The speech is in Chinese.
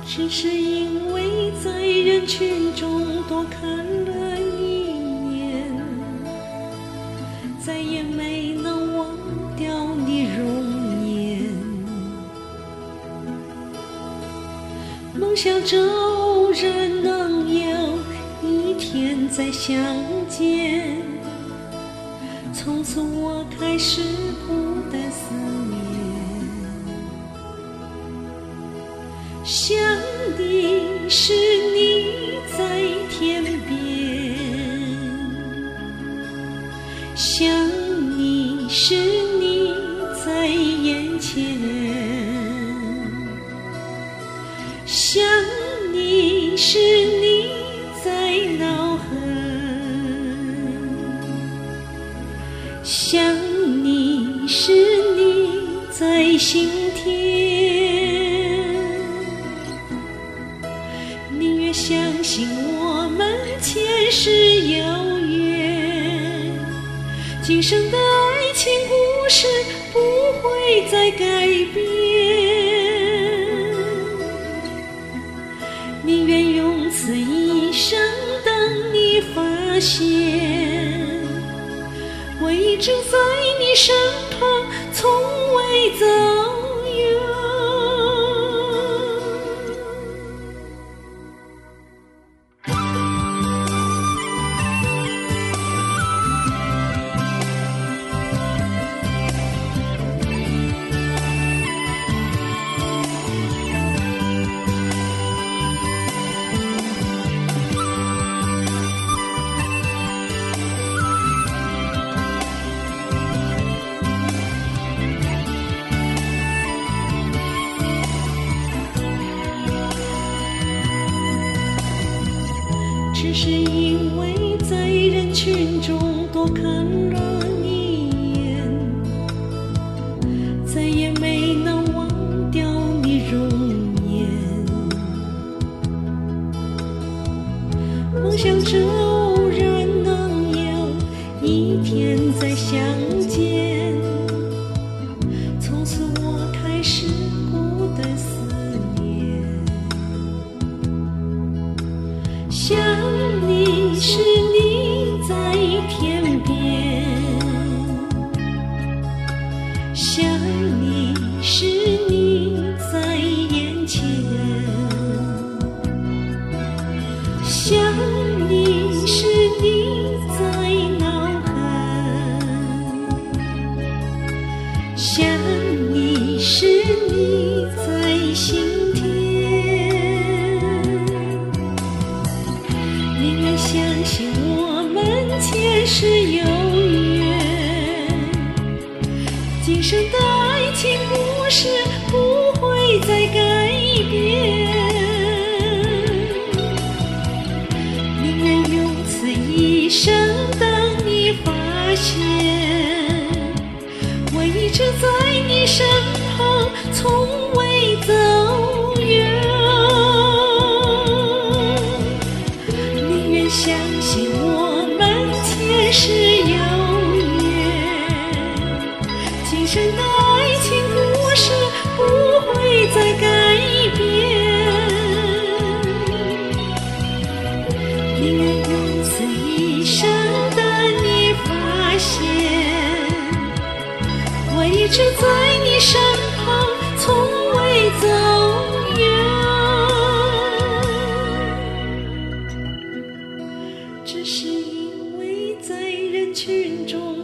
只是因为在人群中多看了一眼，再也没能忘掉你容颜。梦想着偶然能有一天再相见，从此我开始孤单思念。想你是你在天边，想你是你在眼前，想你是你在脑海，想你是你在心田。宁愿相信我们前世有缘，今生的爱情故事不会再改变。宁愿用此一生等你发现，我一直在你身旁，从未走远。只是因为在人群中多看了你一眼，再也没能忘掉你容颜。梦想着偶然能有一天再相见，从此我开始孤单思念。想你是你在天边，想你是你在眼前，想你是你在脑海，想你是你在心田。宁愿相信我们前世有缘，今生的爱情故事不会再改变。宁愿用此一生等你发现，我一直在你身旁，从未走远。相信我们前世有缘，今生的爱情故事不会再改变。宁愿用此一生等你发现，我一直在你身旁，从未走远。只是因为在人群中